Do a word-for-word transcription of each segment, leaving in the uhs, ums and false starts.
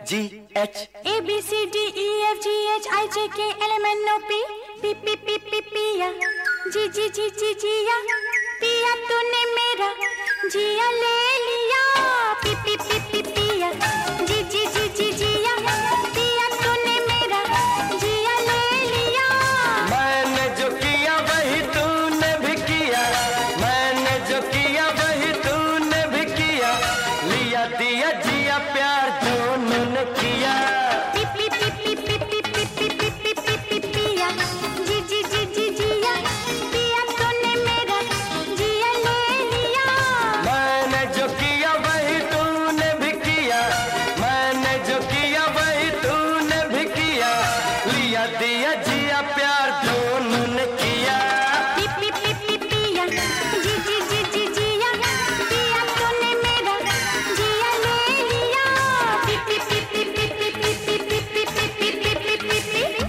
G H A B C D E F G H I J K L M N O P P P P P पिया G G G G जिया पिया तूने मेरा जिया ले लिया P P P P पिया G G G G जिया पिया तूने मेरा जिया ले लिया। मैंने जो किया वही तूने भी किया, मैंने जो किया वही तूने भी किया, लिया दिया जिया प्यार दोनों ने किया। पी पी पी पी पी पी पी पी पी पी पी पिया जी जी जी जी जिया पिया तूने मेरा जिया ले लिया। मैंने जो किया वही तूने भी किया, मैंने जो किया वही तूने भी किया, लिया दिया जिया प्यार दोनों ने किया। पी पी पी पी पिया जी जी जी जी जिया पिया तूने मेरा जिया ले लिया। पी पी पी पी पी पी पी पी पी पी पी पी पी पी पी।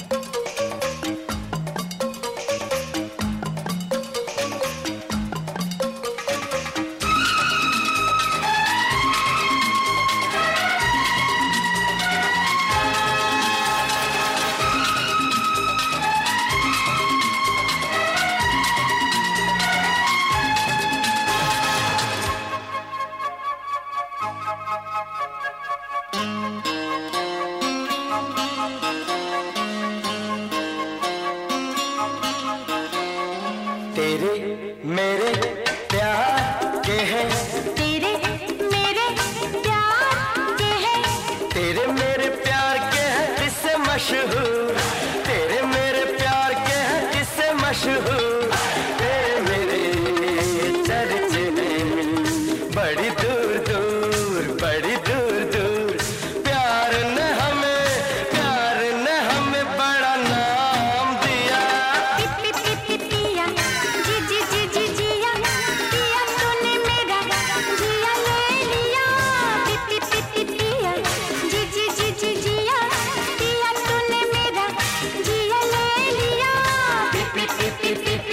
तेरे मेरे प्यार के हैं, तेरे मेरे प्यार के हैं, तेरे मेरे प्यार के हैं किससे मशहूर, तेरे मेरे प्यार के हैं किससे मशहूर, तेरे मेरे चर्चे हैं बड़ी दूर दूर बड़ी दूर दूर। प्यार ने हमें प्यार ने हमें बड़ा नाम दिया। पी पी पी पी पिया जी जी जी जी जिया पिया तूने मेरा जिया ले लिया। पी पी पी पी पिया जी जी जी जी जिया पिया तूने मेरा जिया ले लिया। पी पी पी पी पी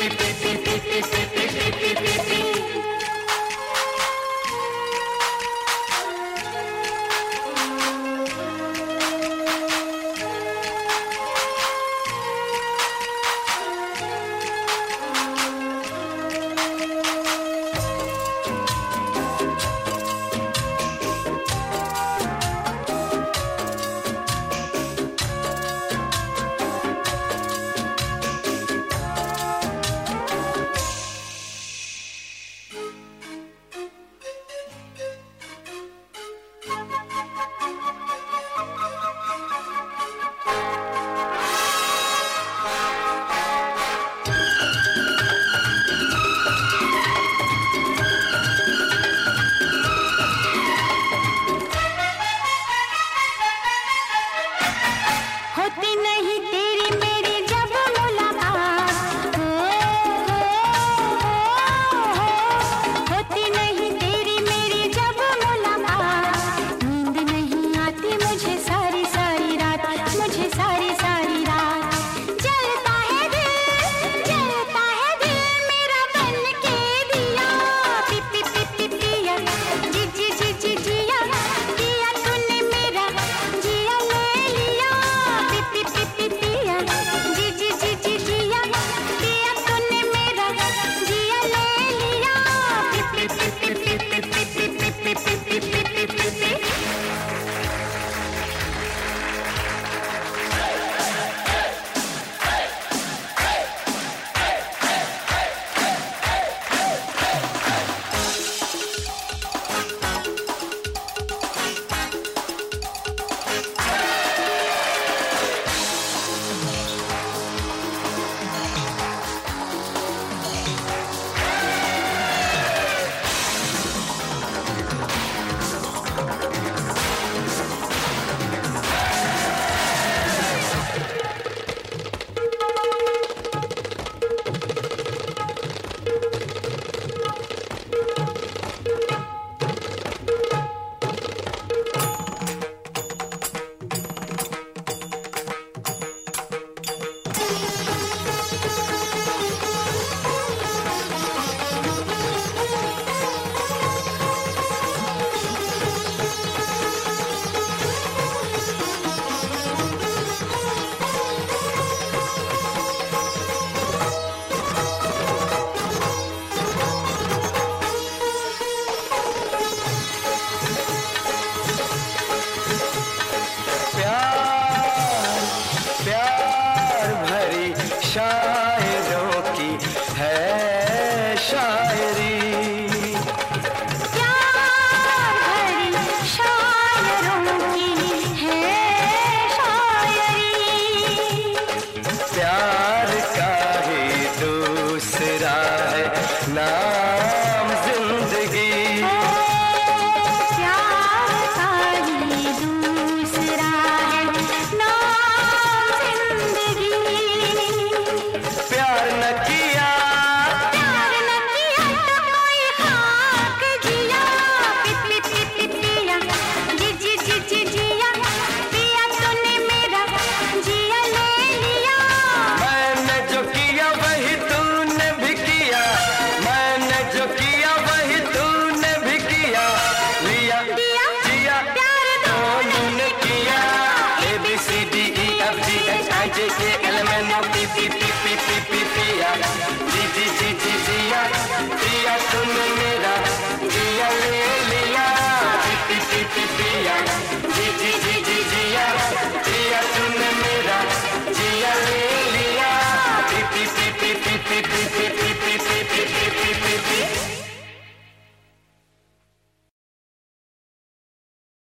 चल